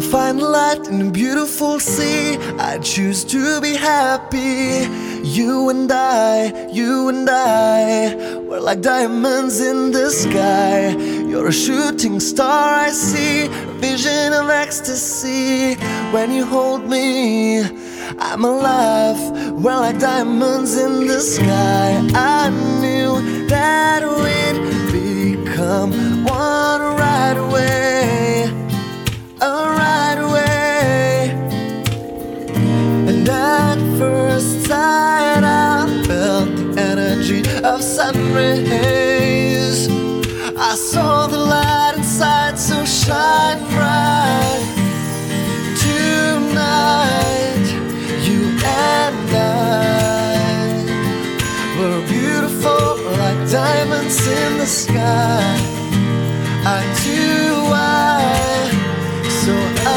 find light in a beautiful sea. I choose to be happy. You and I, we're like diamonds in the sky. You're a shooting star I see, a vision of ecstasy. When you hold me, I'm alive. We're like diamonds in the sky. I knew that we'd become one right away, right away. And at first sight I felt the energy of sun rays. I saw the light inside, so shine bright. Tonight, you and I were beautiful like diamonds in the sky. I so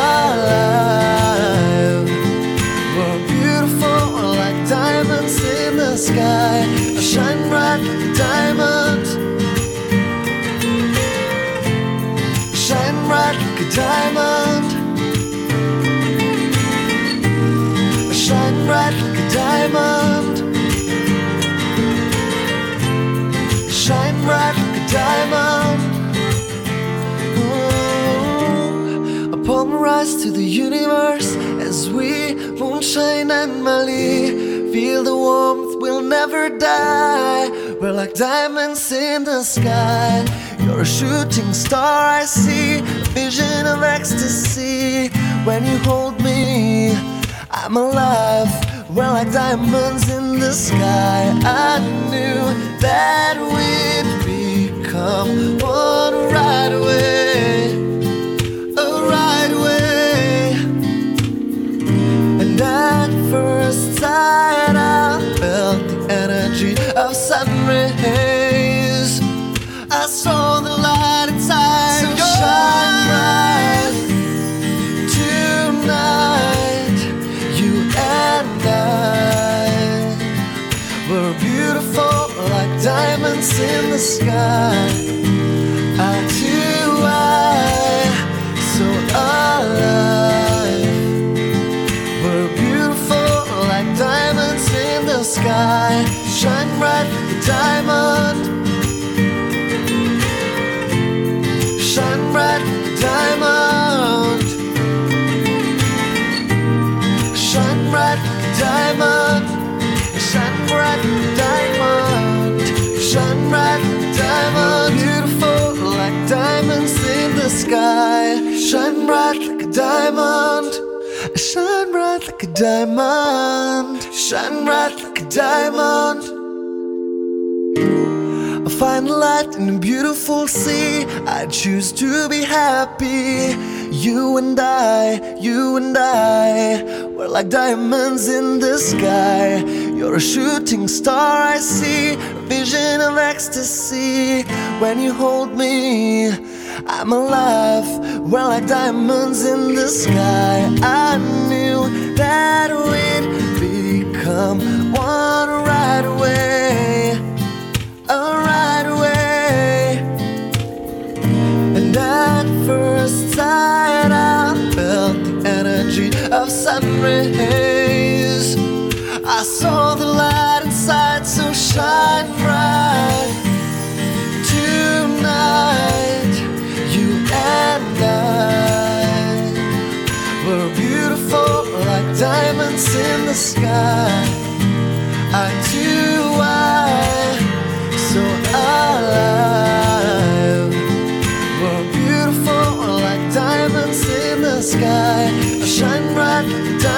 alive. We're beautiful like diamonds in the sky. I shine bright like a diamond. Shine bright like a diamond. Shine bright like a diamond. Shine bright like a diamond. Upon the rise to the universe, as we moonshine and Mali, feel the warmth, we'll never die. We're like diamonds in the sky. You're a shooting star I see, a vision of ecstasy. When you hold me, I'm alive. We're like diamonds in the sky. I knew that we'd become one right away, right away. And at first sight I felt the energy of sun rays. I saw the light inside, so shine bright. Tonight, you and I were beautiful like diamonds in the sky. So alive. We're beautiful like diamonds in the sky. Shine bright like a diamond. Shine bright like a diamond. Shine bright like a diamond. Shine bright like a diamond. Shine bright like a diamond. Beautiful like diamonds in the sky. Shine bright like a diamond. Shine bright like a diamond. Shine bright like a diamond. I find light in a beautiful sea. I choose to be happy. You and I, we're like diamonds in the sky. You're a shooting star I see, a vision of ecstasy. When you hold me, I'm alive. We're like diamonds in the sky. I knew that we'd become one right away, right away. And at first sight I felt the energy of sun rays. I saw the light inside, so shine bright. Tonight, you and I were beautiful like diamonds in the sky. So alive. We're beautiful like diamonds in the sky. I shine bright like a diamond.